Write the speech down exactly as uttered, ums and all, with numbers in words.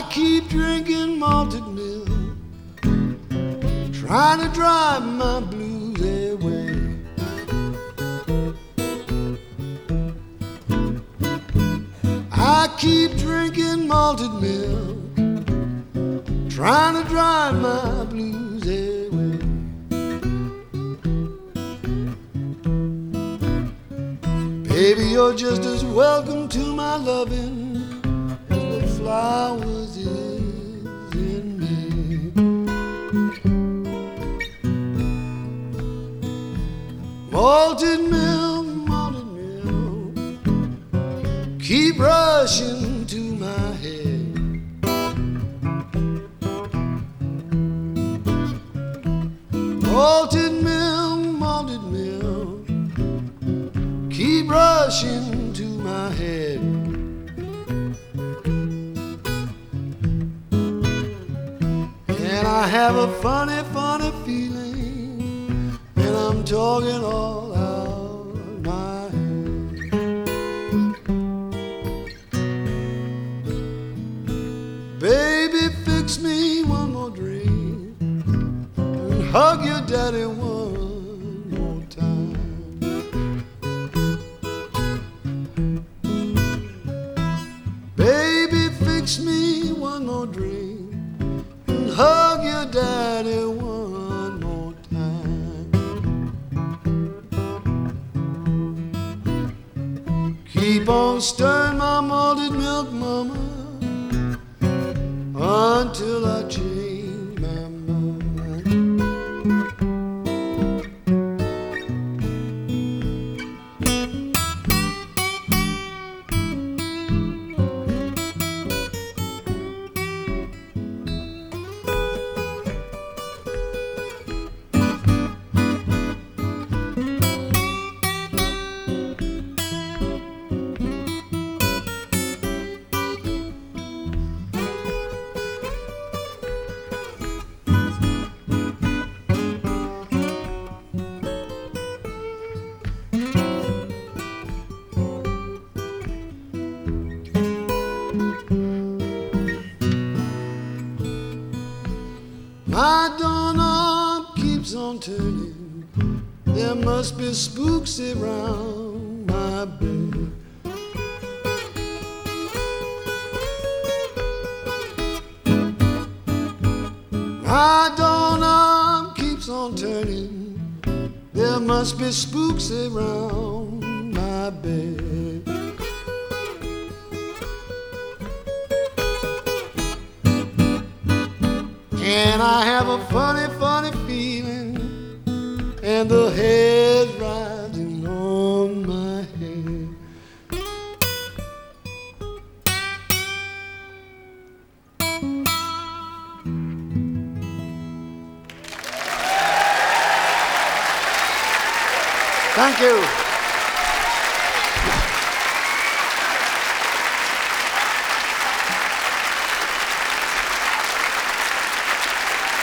I keep drinking malted milk, trying to drive my blues away. I keep drinking malted milk, trying to drive my blues away. Baby, you're just as welcome to my loving as the flowers is in me. Malted milk, malted milk, keep rushing to my head. Malted milk, malted milk, keep rushing to my head. And I have a funny, funny feeling, and I'm talking all out my head. Baby, fix me one more drink and hug your daddy one more time. Baby, fix me one more drink and hug your daddy one more time. Keep on stirring my malted milk, mama, until I change my mind. My doorknob keeps on turning, there must be spooks around my bed. My doorknob keeps on turning, there must be spooks around my bed. And I have a funny, funny feeling, and the hair's rising on my head. Thank you.